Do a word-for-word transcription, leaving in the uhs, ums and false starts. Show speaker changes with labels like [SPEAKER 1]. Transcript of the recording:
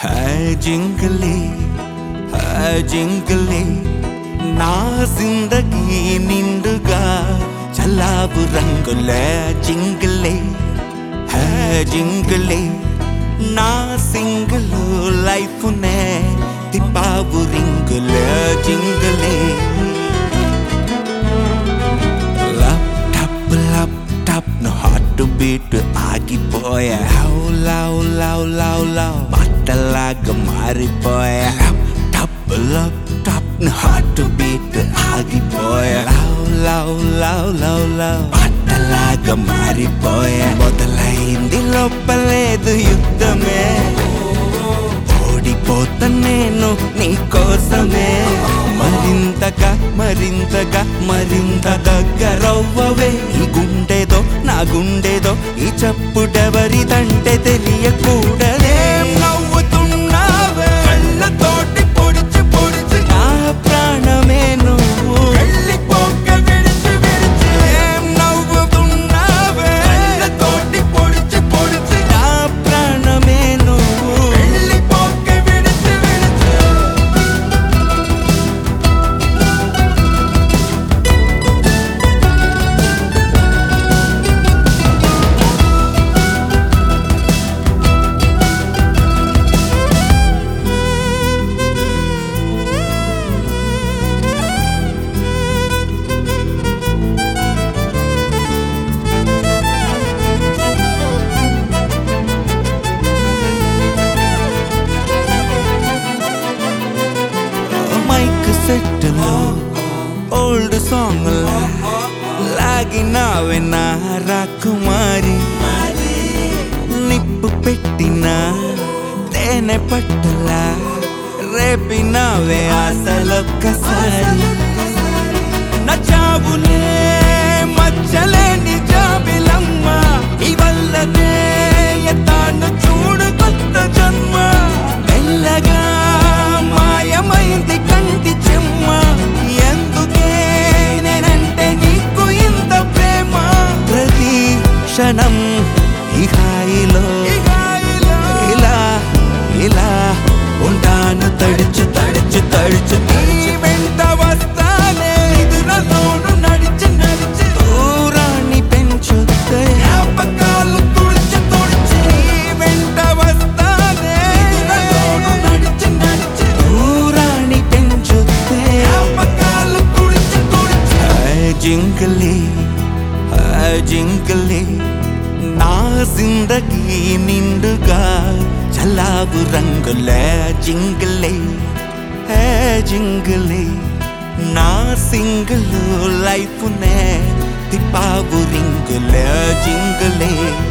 [SPEAKER 1] है जिंगले है जिंगले ना जिंदगी निंडुगा चलाबु रंगुले जिंगले है जिंगले ना सिंगलो लाइफ ने तिपाबु रिंगुले जिंगले no heart to beat ఆగిపోయా love love love love love బట్టలాగా మారిపోయా టప్ లవ్ టప్ no heart to beat ఆగిపోయా love love love love love బట్టలాగా మారిపోయా మొదలైంది లోపలేదు యుద్ధమే ఓడిపోతా నేను నీ కోసమే మరింతగా మరింతగా మరింత దగ్గరవ్వవే ఈ గుండెదో నా గుండెదో ఈ చప్పుడెవరిదంటే తెలియకూడదే నవ్వుతున్నావే కళ్ళతోటి పొడిచి పొడిచి నా ప్రాణమే నువ్వు వెళ్ళిపోక విడిచి విడిచి నవ్వుతున్నావే కళ్ళతోటి పొడిచి పొడిచి నా ప్రాణమే నువ్వు వెళ్ళిపోక విడిచి విడిచి సెట్లో ఓల్డ్ సాంగ్ లాగినావే నా రాకుమారి నిప్పు పెట్టిన తేనె పట్టులా రేపినావే ఆశలొక్కసారి నచ్చావులే మచ్చలేని జాబిలమ్మ ఇవల్లనే తాను చూడు కొత్త జన్మ మెల్లగా మాయమైంది కంటి చెమ్మ ఎందుకే నేనంటే నీకు ఇంత ప్రేమ ప్రతి క్షణం ఈ హాయిలో ఇలా ఇలా ఉంటాను తడుచు తడుచు తడుచు తడుచు వెంట వస్తానే ఎదురలోను నడిచి నడిచి దూరాన్ని పెంచుతే జ్ఞాపకాలు తుడిచి తుడిచి వెంట వస్తానే ఎదురలోను నడిచి నడిచి దూరాన్ని పెంచుతే జ్ఞాపకాలు తుడిచి తుడిచి జింగలే జింగలే నా జిందగీ నిండుగా చలాబు రంగులే జింగలే హే జింగలే నా సింగిల్ లైఫ్ నే తిప్పాబు రింగులే జింగలే